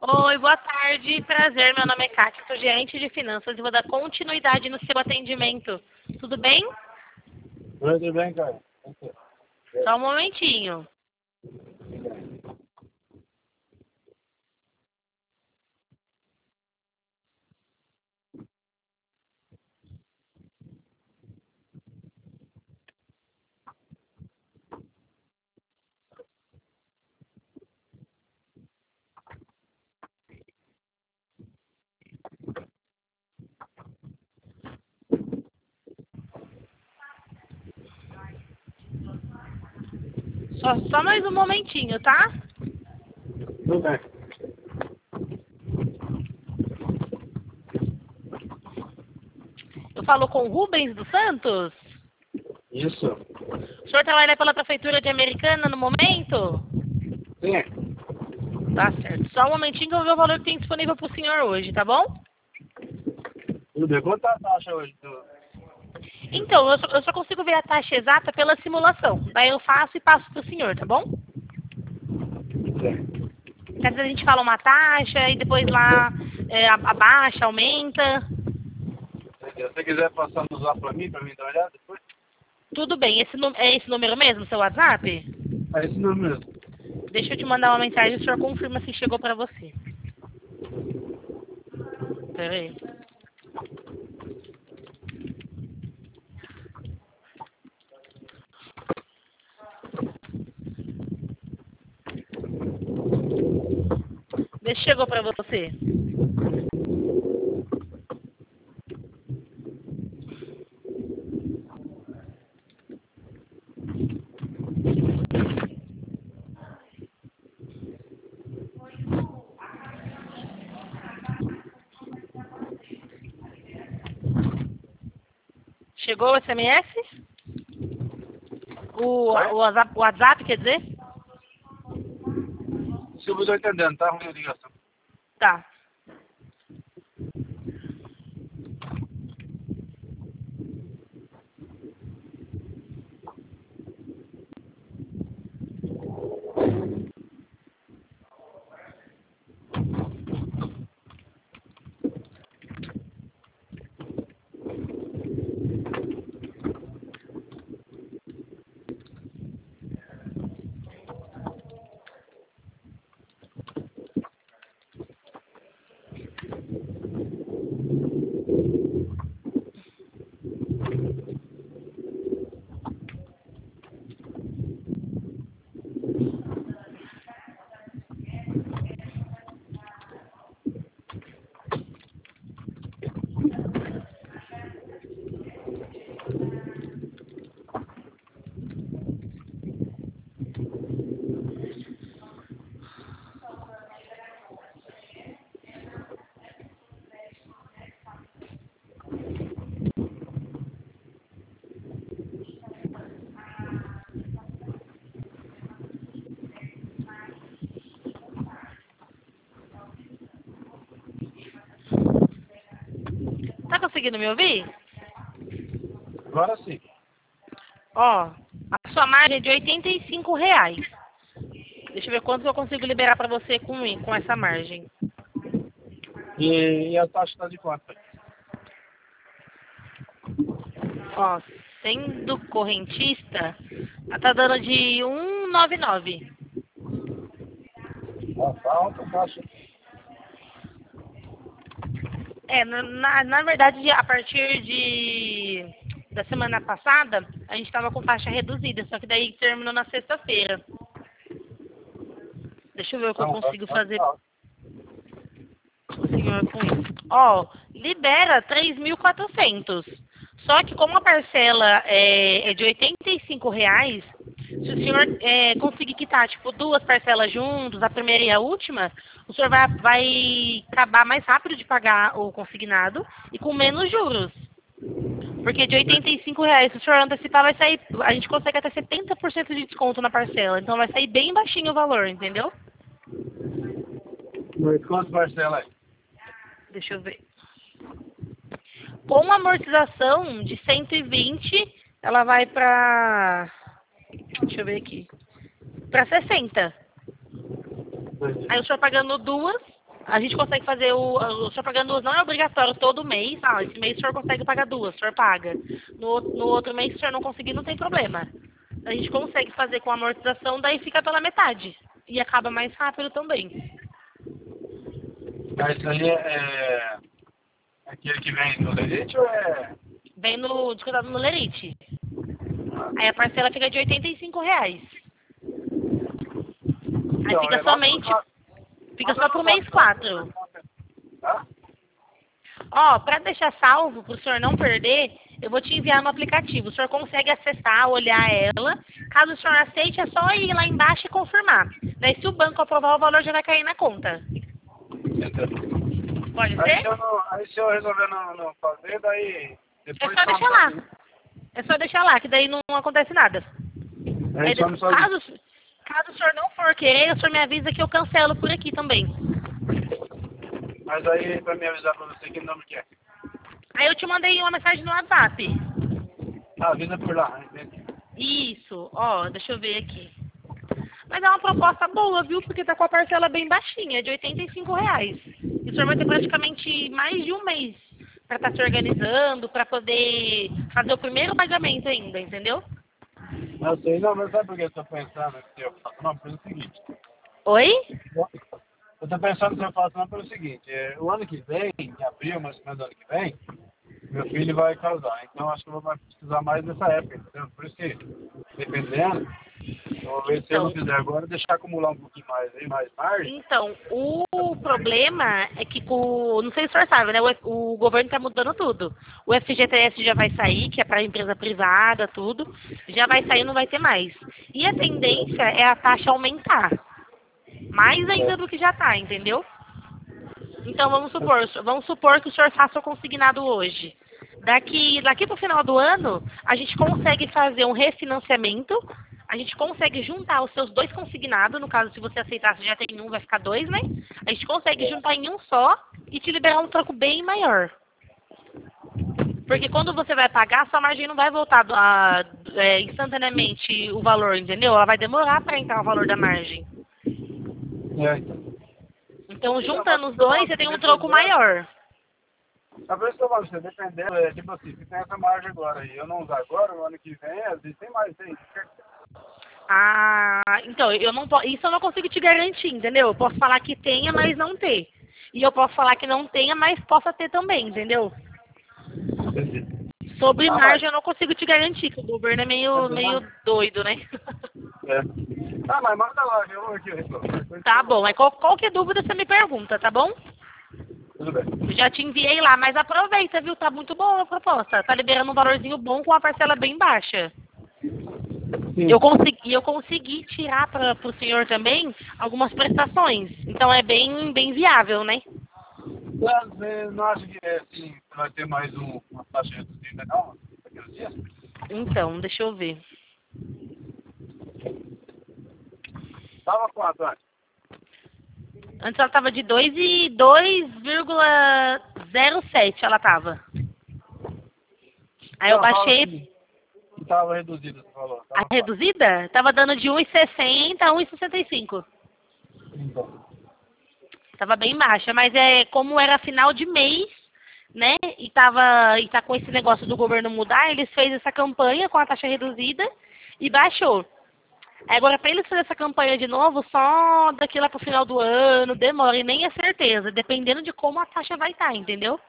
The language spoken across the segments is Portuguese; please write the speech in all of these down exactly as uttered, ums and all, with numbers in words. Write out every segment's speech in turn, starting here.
Oi, boa tarde. Prazer, meu nome é Kátia, sou gerente de finanças e vou dar continuidade no seu atendimento. Tudo bem? Tudo bem, cara? Só um momentinho. Só, só mais um momentinho, tá? Tudo bem. Eu falo com o Rubens dos Santos. Isso. O senhor trabalha pela Prefeitura de Americana no momento? Sim. Tá certo. Só um momentinho que eu vou ver o valor que tem disponível para o senhor hoje, tá bom? Tudo bem. Quanto tá a taxa hoje? Então, eu só, eu só consigo ver a taxa exata pela simulação. Daí eu faço e passo para o senhor, tá bom? Sim. Porque às vezes a gente fala uma taxa e depois lá é, abaixa, aumenta. Se você quiser passar no zap pra mim, pra mim dar uma olhada depois? Tudo bem. Esse, nu- é esse número mesmo, seu WhatsApp? É esse número mesmo. Deixa eu te mandar uma mensagem e o senhor confirma se chegou para você. Pera aí. Vê se chegou para você. Chegou o S M S? O, Oi? o, WhatsApp, o WhatsApp, quer dizer? Se eu não tô entendendo, tá ruim a ligação. Tá. Tá conseguindo me ouvir? Agora sim. Ó, a sua margem é de oitenta e cinco reais. Deixa eu ver quanto eu consigo liberar para você com, com essa margem. E, e a taxa tá de quanto? Ó, sendo correntista, ela tá dando de cento e noventa e nove. Ah, tá alta a taxa. É, na, na, na verdade, a partir de da semana passada, a gente estava com taxa reduzida, só que daí terminou na sexta-feira. Deixa eu ver o que eu Não, tá, consigo tá, fazer tá. pro senhor com isso. Ó, libera três mil e quatrocentos. Só que como a parcela é, é de oitenta e cinco reais, se o senhor é, conseguir quitar, tipo, duas parcelas juntos, a primeira e a última, o senhor vai, vai acabar mais rápido de pagar o consignado e com menos juros. Porque de oitenta e cinco reais, se o senhor antecipar, vai sair, a gente consegue até setenta por cento de desconto na parcela. Então vai sair bem baixinho o valor, entendeu? Mas quanto parcela aí? Deixa eu ver. Com amortização de cento e vinte, ela vai para, deixa eu ver aqui, para sessenta. Aí o senhor pagando duas, A gente consegue fazer o, o senhor pagando duas, não é obrigatório todo mês. Ah, esse mês o senhor consegue pagar duas, o senhor paga. No, no outro mês, se o senhor não conseguir, não tem problema. A gente consegue fazer com amortização, daí fica pela metade. E acaba mais rápido também. Mas isso aí é, é aquele que vem no Lerite ou é... Vem no descontado no Lerite. Aí a parcela fica de oitenta e cinco reais. Aí Então, fica é somente... lá- Fica lá só pro no- mês quatro. Tá? Ó, para deixar salvo, para o senhor não perder, eu vou te enviar no aplicativo. O senhor consegue acessar, olhar ela. Caso o senhor aceite, é só ir lá embaixo e confirmar. Daí, se o banco aprovar, o valor já vai cair na conta. Pode Aí ser? se eu, não, aí se eu resolver não, não fazer, daí... É Depois só deixar lá. É só deixar lá, que daí não acontece nada. Aí Aí, some depois, sozinho. caso, caso o senhor não for querer, o senhor me avisa que eu cancelo por aqui também. Mas aí, pra me avisar pra você que nome que é. Aí eu te mandei uma mensagem no WhatsApp. Ah, avisa por lá. Entendi. Isso, ó, deixa eu ver aqui. Mas é uma proposta boa, viu? Porque tá com a parcela bem baixinha, de oitenta e cinco reais. E o senhor vai ter praticamente mais de um mês para estar se organizando, para poder fazer o primeiro pagamento ainda, entendeu? Não sei, não, mas sabe por que eu tô pensando que eu faço? Não, pelo seguinte. Oi? Eu tô pensando se eu faço não pelo seguinte. É, o ano que vem, em abril, mais ou menos do ano que vem, meu filho vai casar. Então acho que eu vou precisar mais dessa época, entendeu? Por isso que, dependendo, eu vou ver se eu não Então, fizer agora, deixar acumular um pouquinho mais aí, mais margem. então, o problema é que, com, não sei se o senhor sabe, né? O, o governo está mudando tudo. O F G T S já vai sair, que é para empresa privada, tudo. Já vai sair, não vai ter mais. E a tendência é a taxa aumentar. Mais ainda do que já está, entendeu? Então vamos supor, vamos supor que o senhor faça o consignado hoje. Daqui, daqui para o final do ano, a gente consegue fazer um refinanciamento, a gente consegue juntar os seus dois consignados, no caso, se você aceitar, você já tem um, vai ficar dois, né? A gente consegue juntar em um só e te liberar um troco bem maior. Porque quando você vai pagar, sua margem não vai voltar a, é, instantaneamente o valor, entendeu? Ela vai demorar para entrar o valor da margem. É, então. Então, juntando os dois, você tem um troco maior. A vez que eu falo, você dependendo, é tipo assim, se tem essa margem agora e eu não usar agora, no ano que vem, às vezes tem mais, tem. Ah, então, eu não po- isso eu não consigo te garantir, entendeu? Eu posso falar que tenha, mas não ter. E eu posso falar que não tenha, mas possa ter também, entendeu? Entendi. Sobre Ah, margem mas, eu não consigo te garantir, que o governo é meio, meio doido, né? é. Ah, mas manda lá, eu vou aqui resolver. Tá bom, mas qual, qualquer dúvida você me pergunta, tá bom? Tudo bem. Eu já te enviei lá, mas aproveita, viu? Tá muito boa a proposta. Tá liberando um valorzinho bom com uma parcela bem baixa. Sim. Eu consegui, eu consegui tirar para o senhor também algumas prestações. Então é bem, bem viável, né? Você não acha que é assim, vai ter mais um, uma taxa reduzida, não? Daqueles dias? Então, deixa eu ver. Tava quanto antes? Antes ela tava de dois e dois vírgula zero sete ela tava. Aí eu Não, fala baixei assim, que tava reduzido, você falou. a Tava quanto? reduzida, tava dando de um e sessenta a um e sessenta e cinco. Então. Tava bem baixa, mas é como era final de mês, né? E tava e tá com esse negócio do governo mudar, eles fez essa campanha com a taxa reduzida e baixou. Agora, para eles fazer essa campanha de novo, só daqui lá pro final do ano, demora, e nem é certeza, dependendo de como a taxa vai estar, entendeu?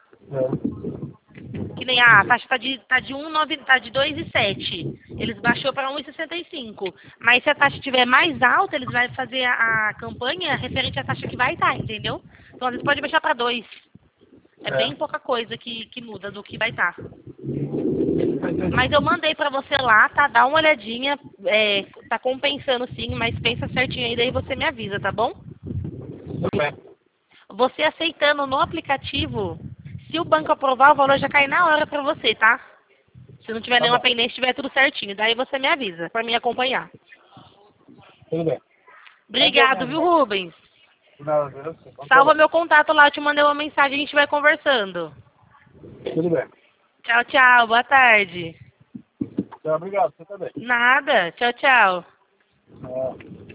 É. Que nem a taxa tá de, tá de, um, nove, tá de dois e sete. Eles baixou para um e sessenta e cinco. Mas se a taxa estiver mais alta, eles vão fazer a, a campanha referente à taxa que vai estar, entendeu? Então, às vezes pode baixar para dois. É, É. bem pouca coisa que, que muda do que vai estar. Mas eu mandei pra você lá, tá? Dá uma olhadinha. É, tá compensando sim, mas pensa certinho aí, daí você me avisa, tá bom? Tudo bem. Você aceitando no aplicativo, se o banco aprovar, o valor já cai na hora pra você, tá? Se não tiver Tá nenhuma bom. pendência, tiver tudo certinho. Daí você me avisa, pra me acompanhar. Tudo bem. Obrigado, viu, Rubens? Não, Deus, Salva meu contato lá, eu te mandei uma mensagem, a gente vai conversando. Tudo bem. Tchau, tchau, boa tarde. Então, obrigado, você também. Nada, tchau, tchau. É.